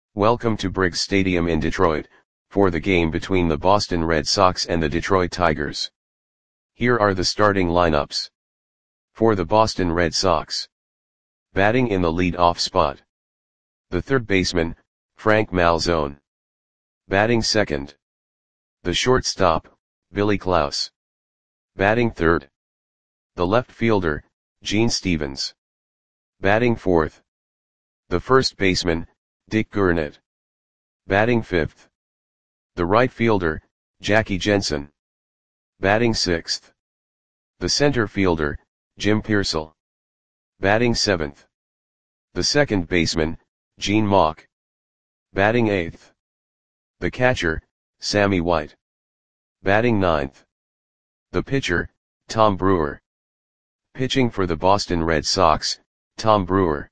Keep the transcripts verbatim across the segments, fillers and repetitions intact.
Welcome to Briggs Stadium in Detroit, for the game between the Boston Red Sox and the Detroit Tigers. Here are the starting lineups. For the Boston Red Sox. Batting in the lead-off spot. The third baseman, Frank Malzone. Batting second. The shortstop, Billy Klaus. Batting third. The left fielder, Gene Stevens. Batting fourth. The first baseman, Dick Gurnett. Batting fifth. The right fielder, Jackie Jensen. Batting sixth. The center fielder, Jim Piersall. Batting seventh. The second baseman, Gene Mauch. Batting eighth. The catcher, Sammy White. Batting ninth. The pitcher, Tom Brewer. Pitching for the Boston Red Sox, Tom Brewer.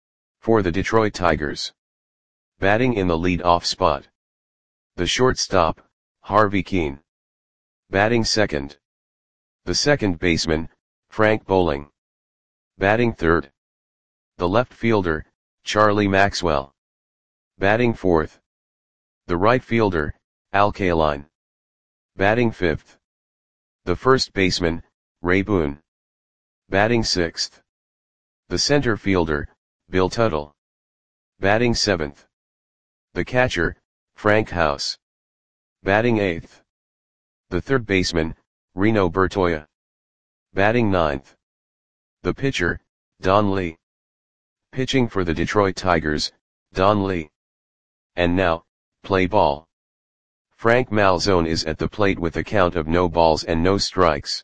For the Detroit Tigers. Batting in the lead-off spot. The shortstop, Harvey Kuenn. Batting second. The second baseman, Frank Bowling. Batting third. The left fielder, Charlie Maxwell. Batting fourth. The right fielder, Al Kaline. Batting fifth. The first baseman, Ray Boone. Batting sixth. The center fielder, Bill Tuttle. Batting seventh. The catcher, Frank House. Batting eighth. The third baseman, Reno Bertoia. Batting ninth. The pitcher, Don Lee. Pitching for the Detroit Tigers, Don Lee. And now, play ball. Frank Malzone is at the plate with a count of no balls and no strikes.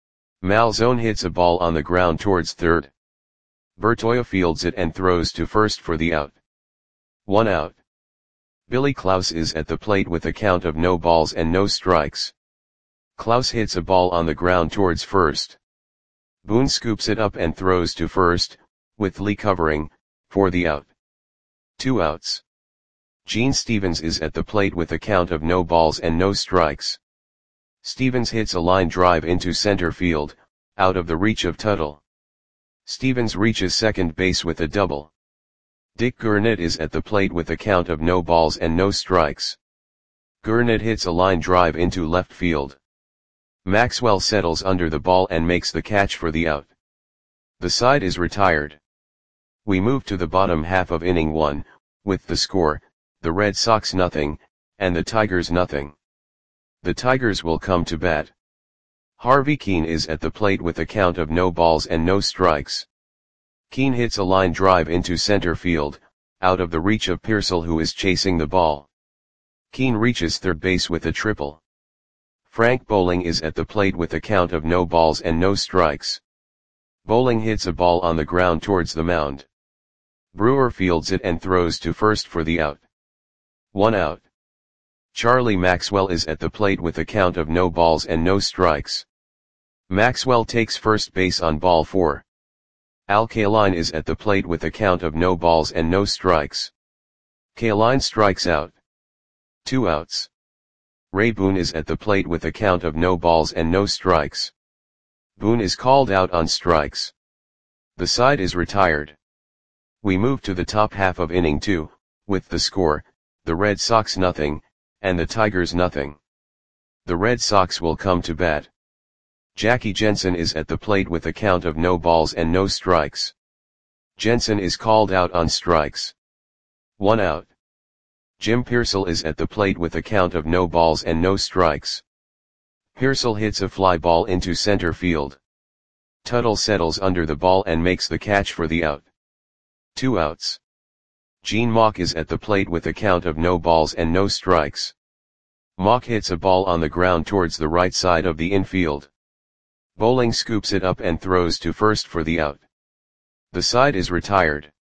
Malzone hits a ball on the ground towards third. Bertoia fields it and throws to first for the out. One out. Billy Klaus is at the plate with a count of no balls and no strikes. Klaus hits a ball on the ground towards first. Boone scoops it up and throws to first, with Lee covering, for the out. Two outs. Gene Stevens is at the plate with a count of no balls and no strikes. Stevens hits a line drive into center field, out of the reach of Tuttle. Stevens reaches second base with a double. Dick Gurnett is at the plate with a count of no balls and no strikes. Gurnett hits a line drive into left field. Maxwell settles under the ball and makes the catch for the out. The side is retired. We move to the bottom half of inning one, with the score, the Red Sox nothing, and the Tigers nothing. The Tigers will come to bat. Harvey Kuenn is at the plate with a count of no balls and no strikes. Kuenn hits a line drive into center field, out of the reach of Piersall who is chasing the ball. Kuenn reaches third base with a triple. Frank Bowling is at the plate with a count of no balls and no strikes. Bowling hits a ball on the ground towards the mound. Brewer fields it and throws to first for the out. One out. Charlie Maxwell is at the plate with a count of no balls and no strikes. Maxwell takes first base on ball four. Al Kaline is at the plate with a count of no balls and no strikes. Kaline strikes out. Two outs. Ray Boone is at the plate with a count of no balls and no strikes. Boone is called out on strikes. The side is retired. We move to the top half of inning two, with the score, the Red Sox nothing, and the Tigers nothing. The Red Sox will come to bat. Jackie Jensen is at the plate with a count of no balls and no strikes. Jensen is called out on strikes. One out. Jim Piersall is at the plate with a count of no balls and no strikes. Piersall hits a fly ball into center field. Tuttle settles under the ball and makes the catch for the out. Two outs. Gene Mauch is at the plate with a count of no balls and no strikes. Mauch hits a ball on the ground towards the right side of the infield. Bowling scoops it up and throws to first for the out. The side is retired.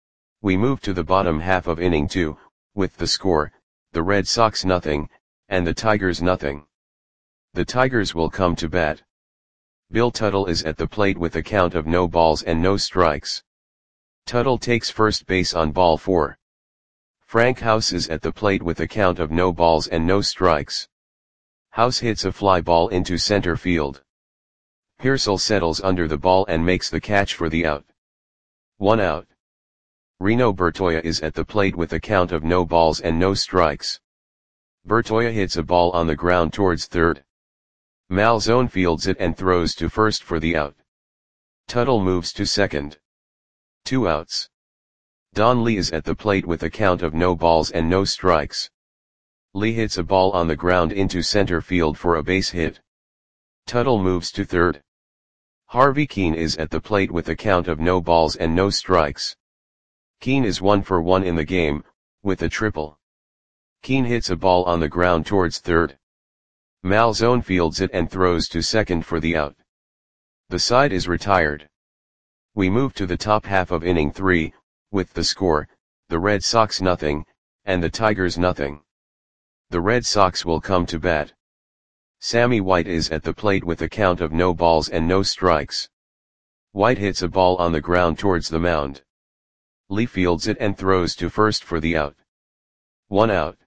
We move to the bottom half of inning two, with the score, the Red Sox nothing, and the Tigers nothing. The Tigers will come to bat. Bill Tuttle is at the plate with a count of no balls and no strikes. Tuttle takes first base on ball four. Frank House is at the plate with a count of no balls and no strikes. House hits a fly ball into center field. Piersall settles under the ball and makes the catch for the out. One out. Reno Bertoia is at the plate with a count of no balls and no strikes. Bertoia hits a ball on the ground towards third. Malzone fields it and throws to first for the out. Tuttle moves to second. Two outs. Don Lee is at the plate with a count of no balls and no strikes. Lee hits a ball on the ground into center field for a base hit. Tuttle moves to third. Harvey Keene is at the plate with a count of no balls and no strikes. Keene is one for one in the game, with a triple. Keene hits a ball on the ground towards third. Malzone fields it and throws to second for the out. The side is retired. We move to the top half of inning three, with the score, the Red Sox nothing, and the Tigers nothing. The Red Sox will come to bat. Sammy White is at the plate with a count of no balls and no strikes. White hits a ball on the ground towards the mound. Lee fields it and throws to first for the out. One out.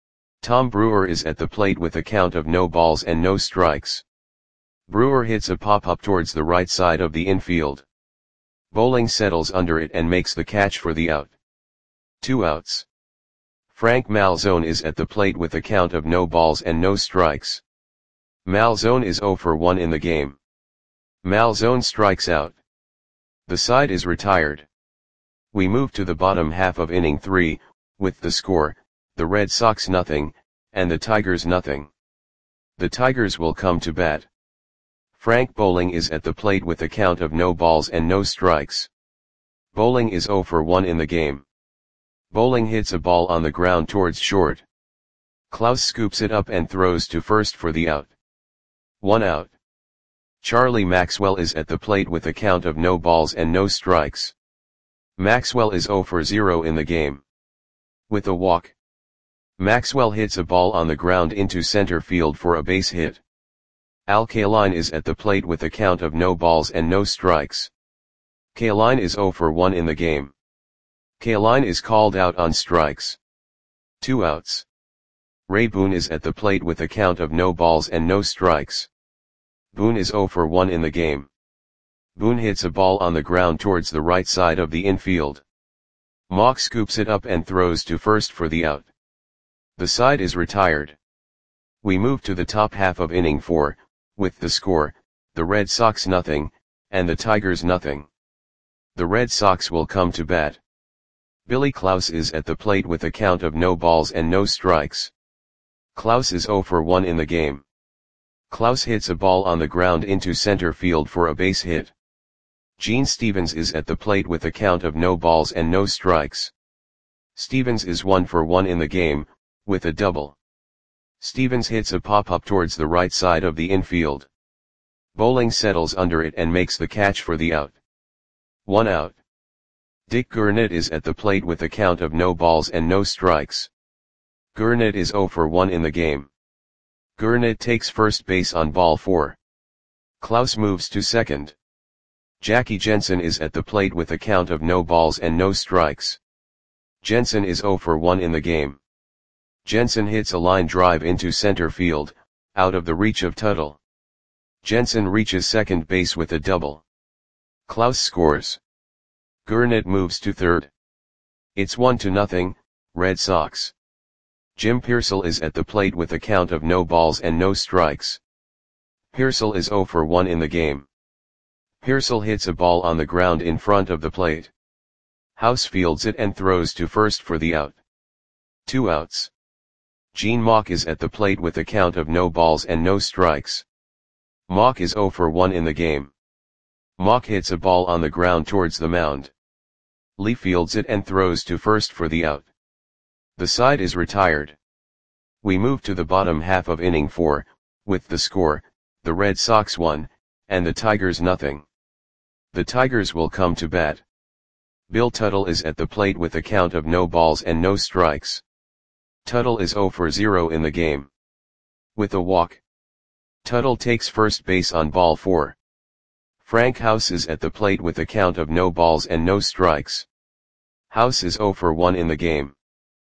Tom Brewer is at the plate with a count of no balls and no strikes. Brewer hits a pop-up towards the right side of the infield. Bowling settles under it and makes the catch for the out. Two outs. Frank Malzone is at the plate with a count of no balls and no strikes. Malzone is zero for one in the game. Malzone strikes out. The side is retired. We move to the bottom half of inning three, with the score, the Red Sox nothing, and the Tigers nothing. The Tigers will come to bat. Frank Bowling is at the plate with a count of no balls and no strikes. Bowling is zero for one in the game. Bowling hits a ball on the ground towards short. Klaus scoops it up and throws to first for the out. One out. Charlie Maxwell is at the plate with a count of no balls and no strikes. Maxwell is zero for zero in the game. With a walk. Maxwell hits a ball on the ground into center field for a base hit. Al Kaline is at the plate with a count of no balls and no strikes. Kaline is zero for one in the game. Kaline is called out on strikes. Two outs. Ray Boone is at the plate with a count of no balls and no strikes. Boone is zero for one in the game. Boone hits a ball on the ground towards the right side of the infield. Mock scoops it up and throws to first for the out. The side is retired. We move to the top half of inning four, with the score, the Red Sox nothing, and the Tigers nothing. The Red Sox will come to bat. Billy Klaus is at the plate with a count of no balls and no strikes. Klaus is zero for one in the game. Klaus hits a ball on the ground into center field for a base hit. Gene Stevens is at the plate with a count of no balls and no strikes. Stevens is one for one in the game, with a double. Stevens hits a pop-up towards the right side of the infield. Bowling settles under it and makes the catch for the out. One out. Dick Gurnett is at the plate with a count of no balls and no strikes. Gurnett is zero for one in the game. Gurnett takes first base on ball four. Klaus moves to second. Jackie Jensen is at the plate with a count of no balls and no strikes. Jensen is zero for one in the game. Jensen hits a line drive into center field, out of the reach of Tuttle. Jensen reaches second base with a double. Klaus scores. Gurnett moves to third. It's one to nothing, Red Sox. Jim Piersall is at the plate with a count of no balls and no strikes. Piersall is zero for one in the game. Piersall hits a ball on the ground in front of the plate. House fields it and throws to first for the out. Two outs. Gene Mauch is at the plate with a count of no balls and no strikes. Mauch is zero for one in the game. Mauch hits a ball on the ground towards the mound. Lee fields it and throws to first for the out. The side is retired. We move to the bottom half of inning four, with the score, the Red Sox one, and the Tigers nothing. The Tigers will come to bat. Bill Tuttle is at the plate with a count of no balls and no strikes. Tuttle is zero for zero in the game. With a walk. Tuttle takes first base on ball four. Frank House is at the plate with a count of no balls and no strikes. House is zero for one in the game.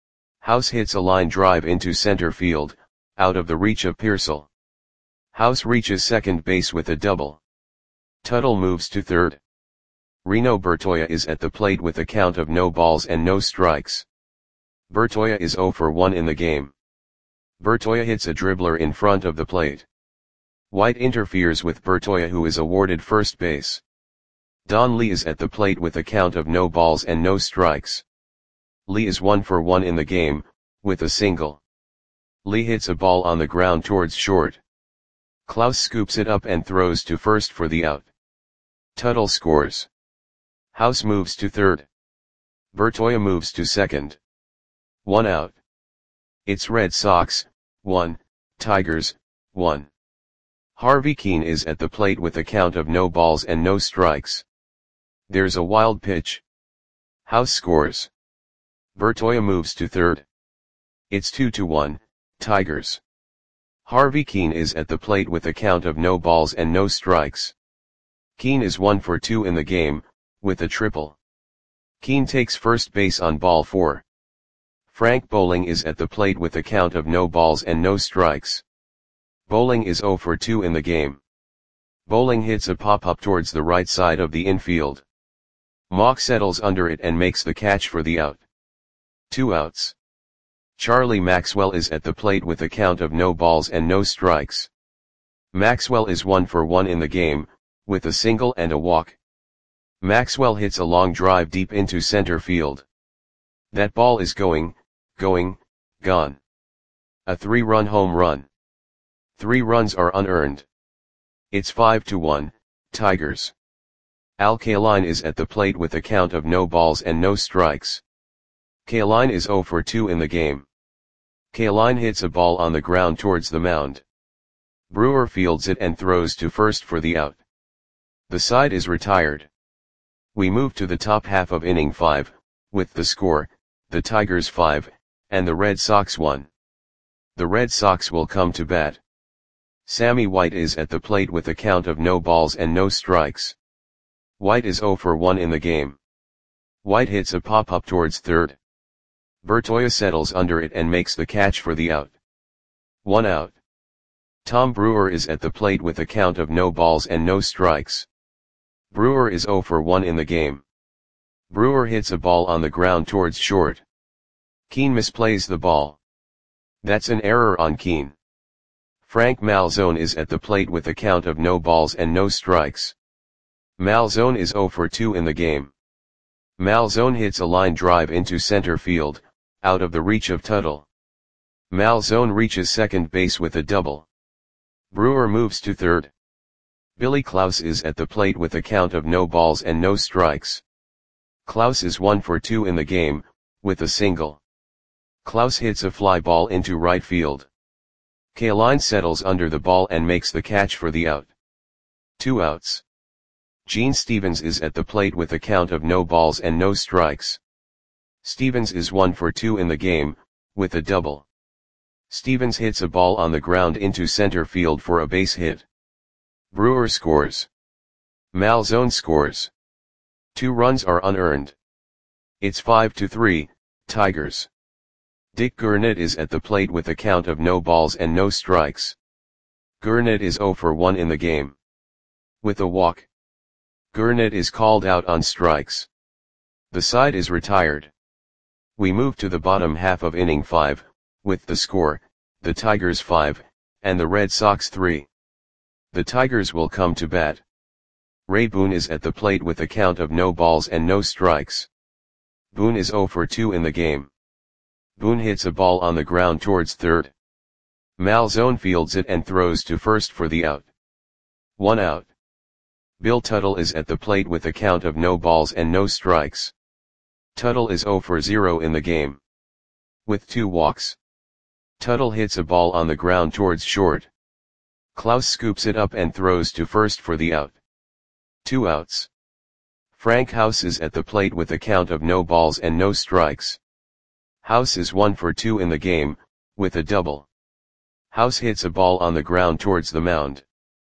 House hits a line drive into center field, out of the reach of Piersall. House reaches second base with a double. Tuttle moves to third. Reno Bertoia is at the plate with a count of no balls and no strikes. Bertoia is zero for one in the game. Bertoia hits a dribbler in front of the plate. White interferes with Bertoia, who is awarded first base. Don Lee is at the plate with a count of no balls and no strikes. Lee is one for one in the game, with a single. Lee hits a ball on the ground towards short. Klaus scoops it up and throws to first for the out. Tuttle scores. House moves to third. Bertoia moves to second. One out. It's Red Sox, one, Tigers, one. Harvey Kuenn is at the plate with a count of no balls and no strikes. There's a wild pitch. House scores. Bertoia moves to third. It's two to one, Tigers. Harvey Kuenn is at the plate with a count of no balls and no strikes. Kuenn is one for two in the game, with a triple. Kuenn takes first base on ball four. Frank Bowling is at the plate with a count of no balls and no strikes. Bowling is zero for two in the game. Bowling hits a pop-up towards the right side of the infield. Mock settles under it and makes the catch for the out. Two outs. Charlie Maxwell is at the plate with a count of no balls and no strikes. Maxwell is one for one in the game, with a single and a walk. Maxwell hits a long drive deep into center field. That ball is going, going, gone. A three-run home run. Three runs are unearned. It's five to one, Tigers. Al Kaline is at the plate with a count of no balls and no strikes. Kaline is zero for two in the game. Kaline hits a ball on the ground towards the mound. Brewer fields it and throws to first for the out. The side is retired. We move to the top half of inning five, with the score, the Tigers five, and the Red Sox one. The Red Sox will come to bat. Sammy White is at the plate with a count of no balls and no strikes. White is zero for one in the game. White hits a pop-up towards third. Bertoia settles under it and makes the catch for the out. One out. Tom Brewer is at the plate with a count of no balls and no strikes. Brewer is zero for one in the game. Brewer hits a ball on the ground towards short. Kuenn misplays the ball. That's an error on Kuenn. Frank Malzone is at the plate with a count of no balls and no strikes. Malzone is zero for two in the game. Malzone hits a line drive into center field, out of the reach of Tuttle. Malzone reaches second base with a double. Brewer moves to third. Billy Klaus is at the plate with a count of no balls and no strikes. Klaus is one for two in the game, with a single. Klaus hits a fly ball into right field. Kaline settles under the ball and makes the catch for the out. Two outs. Gene Stevens is at the plate with a count of no balls and no strikes. Stevens is one for two in the game, with a double. Stevens hits a ball on the ground into center field for a base hit. Brewer scores. Malzone scores. Two runs are unearned. It's five to three, Tigers. Dick Gurnett is at the plate with a count of no balls and no strikes. Gurnett is zero for one in the game. With a walk. Gurnett is called out on strikes. The side is retired. We move to the bottom half of inning five, with the score, the Tigers five, and the Red Sox three. The Tigers will come to bat. Ray Boone is at the plate with a count of no balls and no strikes. Boone is zero for two in the game. Boone hits a ball on the ground towards third. Malzone fields it and throws to first for the out. One out. Bill Tuttle is at the plate with a count of no balls and no strikes. Tuttle is zero for zero in the game. With two walks. Tuttle hits a ball on the ground towards short. Klaus scoops it up and throws to first for the out. Two outs. Frank House is at the plate with a count of no balls and no strikes. House is one for two in the game, with a double. House hits a ball on the ground towards the mound.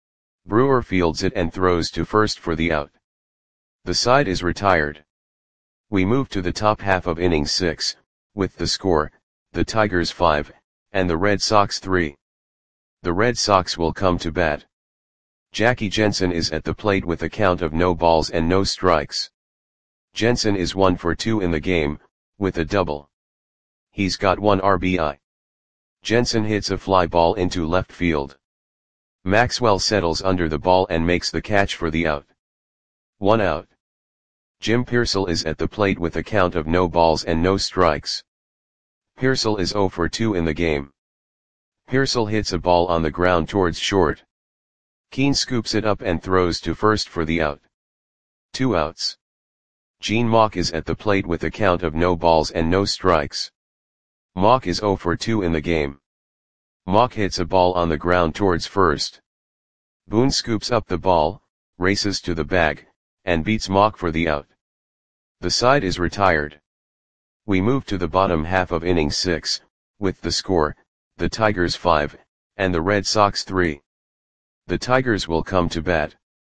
Brewer fields it and throws to first for the out. The side is retired. We move to the top half of inning six, with the score, the Tigers five, and the Red Sox three. The Red Sox will come to bat. Jackie Jensen is at the plate with a count of no balls and no strikes. Jensen is one for two in the game, with a double. He's got one R B I. Jensen hits a fly ball into left field. Maxwell settles under the ball and makes the catch for the out. One out. Jim Piersall is at the plate with a count of no balls and no strikes. Piersall is zero for two in the game. Piersall hits a ball on the ground towards short. Keane scoops it up and throws to first for the out. Two outs. Gene Mauch is at the plate with a count of no balls and no strikes. Mauch is zero for two in the game. Mauch hits a ball on the ground towards first. Boone scoops up the ball, races to the bag, and beats Mauch for the out. The side is retired. We move to the bottom half of inning six, with the score, the Tigers five, and the Red Sox three. The Tigers will come to bat.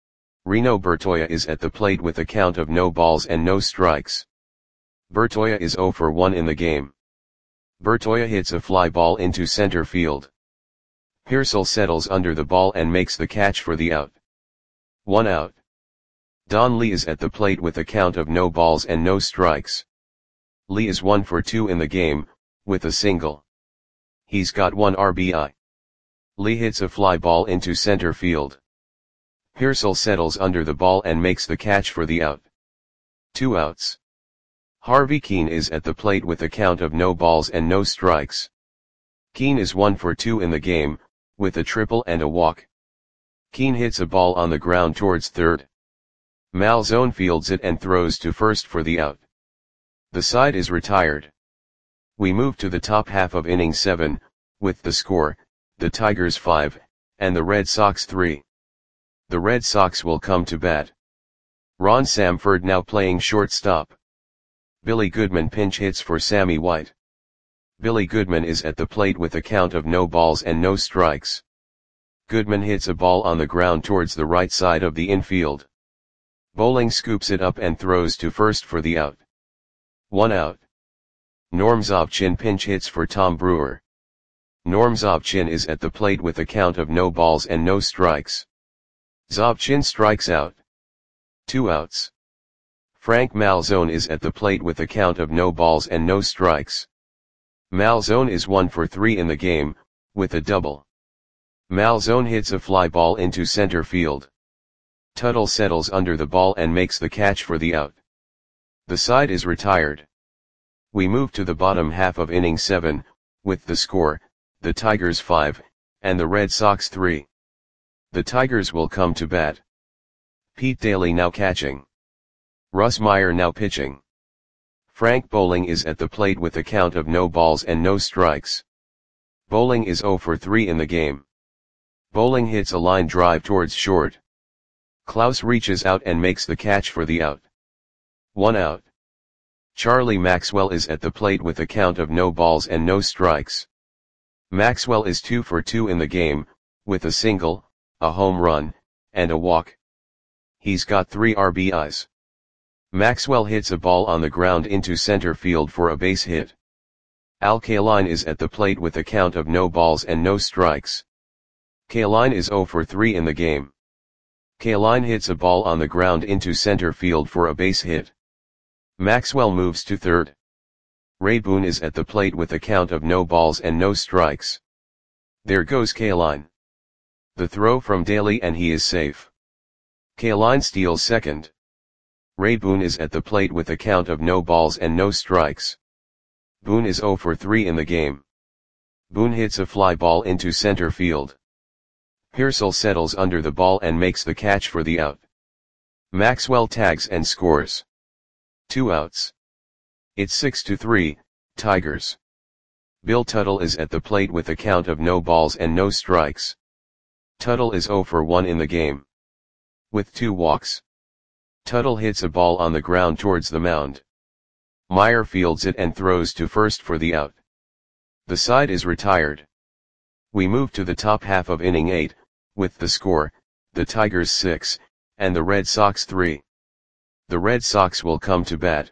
Reno Bertoia is at the plate with a count of no balls and no strikes. Bertoia is zero for one in the game. Bertoia hits a fly ball into center field. Piersall settles under the ball and makes the catch for the out. One out. Don Lee is at the plate with a count of no balls and no strikes. Lee is one for two in the game, with a single. He's got one R B I. Lee hits a fly ball into center field. Piersall settles under the ball and makes the catch for the out. Two outs. Harvey Keane is at the plate with a count of no balls and no strikes. Keane is one for two in the game, with a triple and a walk. Keane hits a ball on the ground towards third. Malzone fields it and throws to first for the out. The side is retired. We move to the top half of inning seven, with the score, the Tigers five, and the Red Sox three. The Red Sox will come to bat. Ron Samford now playing shortstop. Billy Goodman pinch hits for Sammy White. Billy Goodman is at the plate with a count of no balls and no strikes. Goodman hits a ball on the ground towards the right side of the infield. Bowling scoops it up and throws to first for the out. One out. Norm Zobchin pinch hits for Tom Brewer. Norm Zobchin is at the plate with a count of no balls and no strikes. Zobchin strikes out. Two outs. Frank Malzone is at the plate with a count of no balls and no strikes. Malzone is one for three in the game, with a double. Malzone hits a fly ball into center field. Tuttle settles under the ball and makes the catch for the out. The side is retired. We move to the bottom half of inning seven, with the score, the Tigers five, and the Red Sox three. The Tigers will come to bat. Pete Daly now catching. Russ Meyer now pitching. Frank Bowling is at the plate with a count of no balls and no strikes. Bowling is zero for three in the game. Bowling hits a line drive towards short. Klaus reaches out and makes the catch for the out. One out. Charlie Maxwell is at the plate with a count of no balls and no strikes. Maxwell is two for two in the game, with a single, a home run, and a walk. He's got three R B Is. Maxwell hits a ball on the ground into center field for a base hit. Al Kaline is at the plate with a count of no balls and no strikes. Kaline is zero for three in the game. Kaline hits a ball on the ground into center field for a base hit. Maxwell moves to third. Ray Boone is at the plate with a count of no balls and no strikes. There goes Kaline. The throw from Daly and he is safe. Kaline steals second. Ray Boone is at the plate with a count of no balls and no strikes. Boone is zero for three in the game. Boone hits a fly ball into center field. Piersall settles under the ball and makes the catch for the out. Maxwell tags and scores. Two outs. It's six to three, Tigers. Bill Tuttle is at the plate with a count of no balls and no strikes. Tuttle is zero for one in the game. With two walks. Tuttle hits a ball on the ground towards the mound. Meyer fields it and throws to first for the out. The side is retired. We move to the top half of inning eight, with the score, the Tigers six, and the Red Sox three. The Red Sox will come to bat.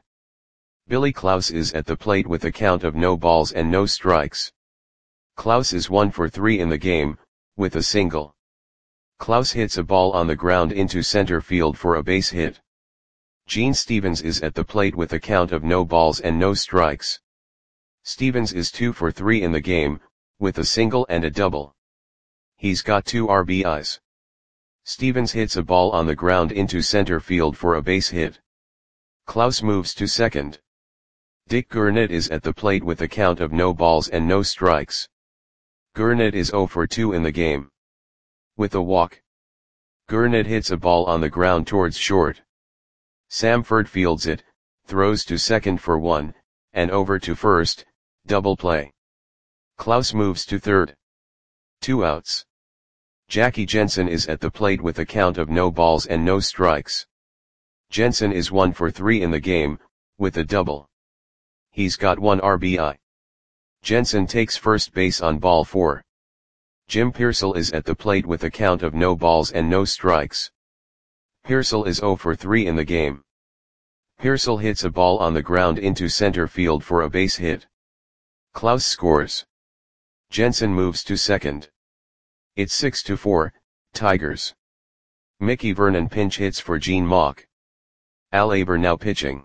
Billy Klaus is at the plate with a count of no balls and no strikes. Klaus is one for three in the game, with a single. Klaus hits a ball on the ground into center field for a base hit. Gene Stevens is at the plate with a count of no balls and no strikes. Stevens is two for three in the game, with a single and a double. He's got two R B Is. Stevens hits a ball on the ground into center field for a base hit. Klaus moves to second. Dick Gurnett is at the plate with a count of no balls and no strikes. Gurnett is zero for two in the game. With a walk. Gurnett hits a ball on the ground towards short. Samford fields it, throws to second for one, and over to first, double play. Klaus moves to third. Two outs. Jackie Jensen is at the plate with a count of no balls and no strikes. Jensen is one for three in the game, with a double. He's got one R B I. Jensen takes first base on ball four. Jim Piersall is at the plate with a count of no balls and no strikes. Piersall is zero for three in the game. Piersall hits a ball on the ground into center field for a base hit. Klaus scores. Jensen moves to second. It's six to four, Tigers. Mickey Vernon pinch hits for Gene Mauch. Al Aber now pitching.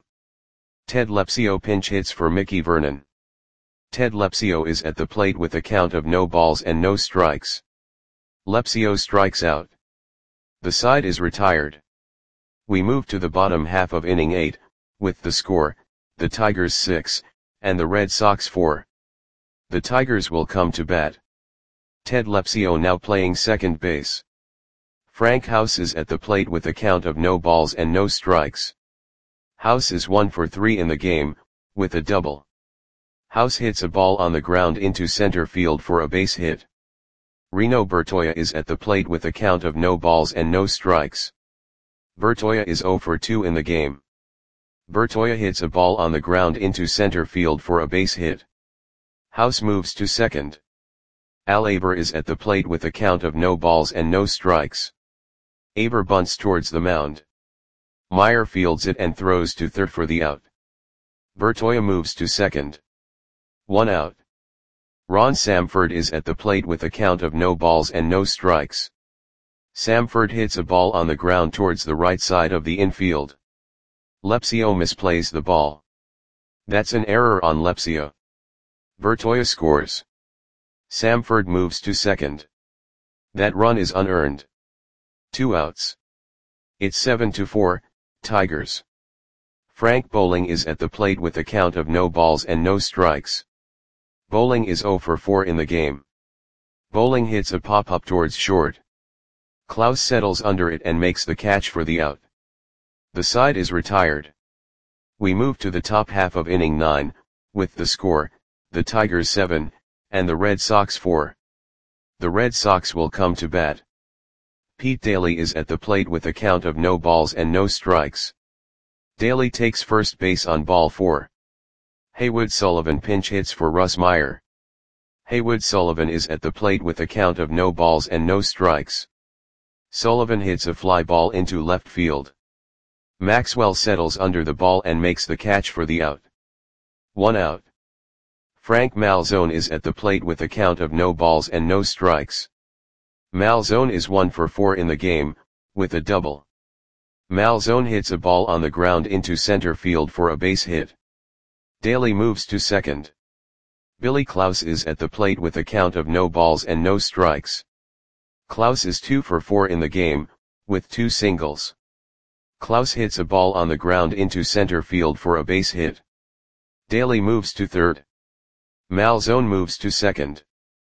Ted Lepsio pinch hits for Mickey Vernon. Ted Lepsio is at the plate with a count of no balls and no strikes. Lepsio strikes out. The side is retired. We move to the bottom half of inning eight, with the score, the Tigers six, and the Red Sox four. The Tigers will come to bat. Ted Lepsio now playing second base. Frank House is at the plate with a count of no balls and no strikes. House is one for three in the game, with a double. House hits a ball on the ground into center field for a base hit. Reno Bertoia is at the plate with a count of no balls and no strikes. Bertoia is zero for two in the game. Bertoia hits a ball on the ground into center field for a base hit. House moves to second. Al Aber is at the plate with a count of no balls and no strikes. Aber bunts towards the mound. Meyer fields it and throws to third for the out. Bertoia moves to second. One out. Ron Samford is at the plate with a count of no balls and no strikes. Samford hits a ball on the ground towards the right side of the infield. Lepsio misplays the ball. That's an error on Lepsio. Bertoia scores. Samford moves to second. That run is unearned. Two outs. It's seven to four, Tigers. Frank Bowling is at the plate with a count of no balls and no strikes. Bowling is zero for four in the game. Bowling hits a pop-up towards short. Klaus settles under it and makes the catch for the out. The side is retired. We move to the top half of inning nine, with the score, the Tigers seven, and the Red Sox four. The Red Sox will come to bat. Pete Daly is at the plate with a count of no balls and no strikes. Daly takes first base on ball four. Haywood Sullivan pinch hits for Russ Meyer. Haywood Sullivan is at the plate with a count of no balls and no strikes. Sullivan hits a fly ball into left field. Maxwell settles under the ball and makes the catch for the out. One out. Frank Malzone is at the plate with a count of no balls and no strikes. Malzone is one for four in the game, with a double. Malzone hits a ball on the ground into center field for a base hit. Daly moves to second. Billy Klaus is at the plate with a count of no balls and no strikes. Klaus is two for four in the game, with two singles. Klaus hits a ball on the ground into center field for a base hit. Daly moves to third. Malzone moves to second.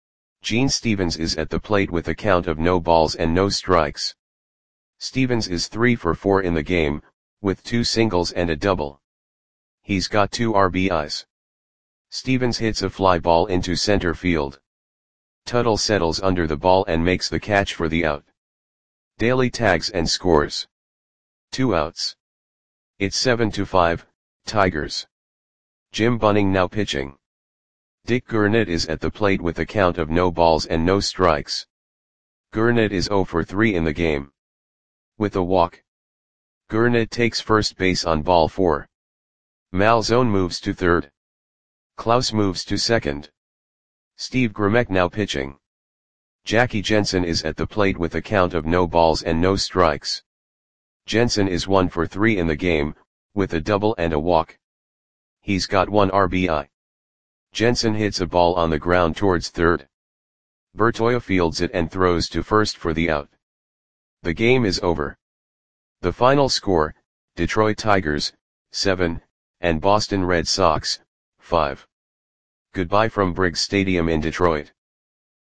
Gene Stevens is at the plate with a count of no balls and no strikes. Stevens is three for four in the game, with two singles and a double. He's got two R B Is. Stevens hits a fly ball into center field. Tuttle settles under the ball and makes the catch for the out. Daly tags and scores. Two outs. It's seven to five, Tigers. Jim Bunning now pitching. Dick Gurnett is at the plate with a count of no balls and no strikes. Gurnett is zero for three in the game. With a walk. Gurnett takes first base on ball four. Malzone moves to third. Klaus moves to second. Steve Grimek now pitching. Jackie Jensen is at the plate with a count of no balls and no strikes. Jensen is one for three in the game, with a double and a walk. He's got one R B I. Jensen hits a ball on the ground towards third. Bertoia fields it and throws to first for the out. The game is over. The final score, Detroit Tigers, seven, and Boston Red Sox, five. Goodbye from Briggs Stadium in Detroit.